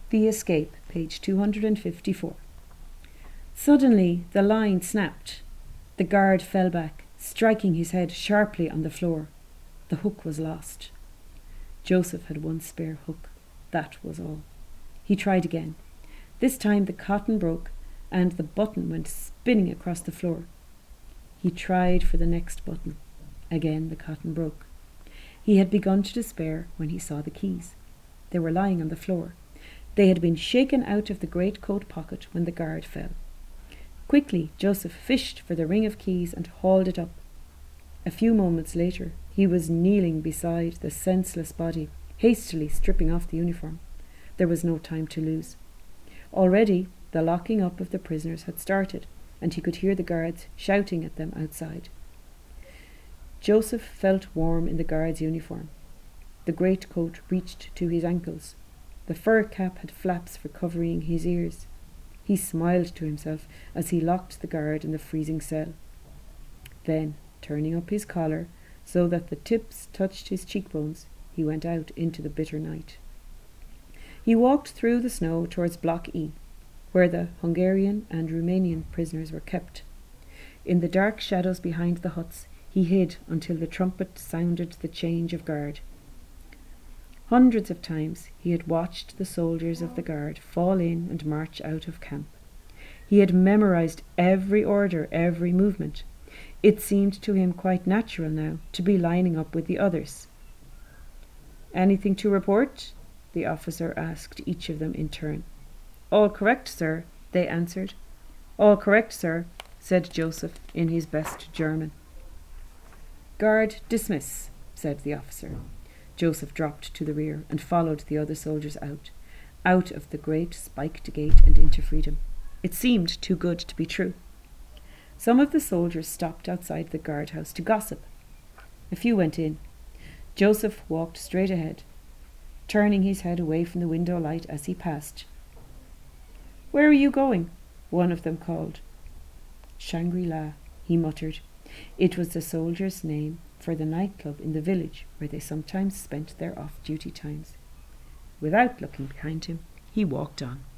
The Escape, page 254. Suddenly the line snapped. The guard fell back, striking his head sharply on the floor. The hook was lost. Joseph had one spare hook. That was all. He tried again. This time the cotton broke, and the button went spinning across the floor. He tried for the next button. Again the cotton broke. He had begun to despair when he saw the keys. They were lying on the floor. They had been shaken out of the greatcoat pocket when the guard fell. Quickly Joseph fished for the ring of keys and hauled it up. A few moments later he was kneeling beside the senseless body, hastily stripping off the uniform. There was no time to lose. Already the locking up of the prisoners had started, and he could hear the guards shouting at them outside. Joseph felt warm in the guard's uniform. The greatcoat reached to his ankles. The fur cap had flaps for covering his ears. He smiled to himself as he locked the guard in the freezing cell. Then, turning up his collar so that the tips touched his cheekbones, he went out into the bitter night. He walked through the snow towards Block E, where the Hungarian and Romanian prisoners were kept. In the dark shadows behind the huts, he hid until the trumpet sounded the change of guard. Hundreds of times he had watched the soldiers of the guard fall in and march out of camp. He had memorized every order, every movement. It seemed to him quite natural now to be lining up with the others. "Anything to report?" the officer asked each of them in turn. "All correct, sir," they answered. "All correct, sir," said Joseph in his best German. "Guard, dismiss," said the officer. Joseph dropped to the rear and followed the other soldiers out of the great spiked gate and into freedom. It seemed too good to be true. Some of the soldiers stopped outside the guardhouse to gossip. A few went in. Joseph walked straight ahead, turning his head away from the window light as he passed. "Where are you going?" one of them called. "Shangri-La," he muttered. It was the soldiers' name for the nightclub in the village where they sometimes spent their off-duty times. Without looking behind him, he walked on.